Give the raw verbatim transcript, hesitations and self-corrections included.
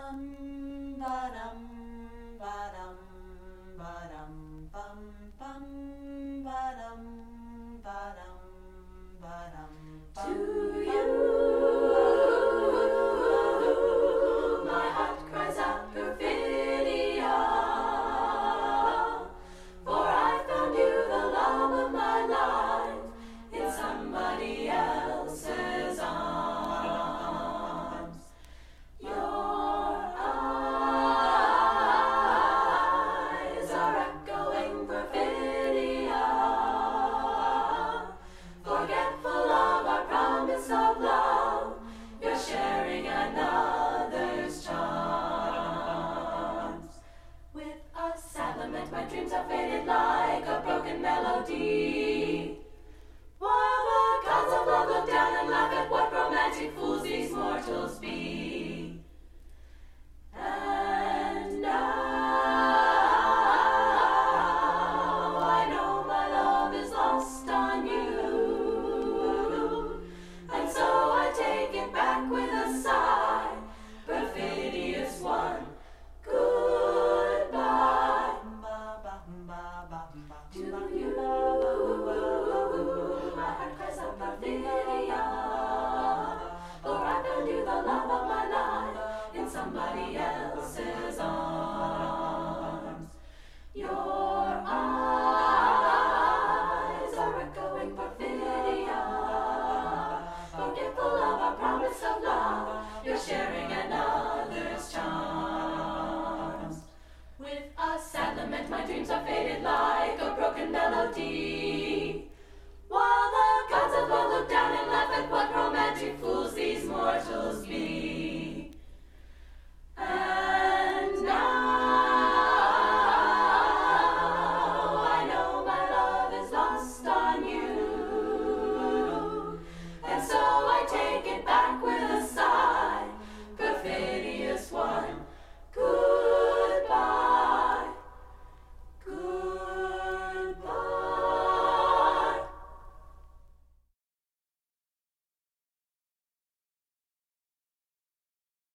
bum ba-dum ba-dum ba-dum bum bum ba-dum ba-dum ba-dum to you. My heart cries out Perfidia, for I found you the love of my life in somebody else's arms. Your eyes are echoing Perfidia, forgetful of our promise of love. You're sharing another's charms. With a sad lament, my dreams are faded like a broken melody.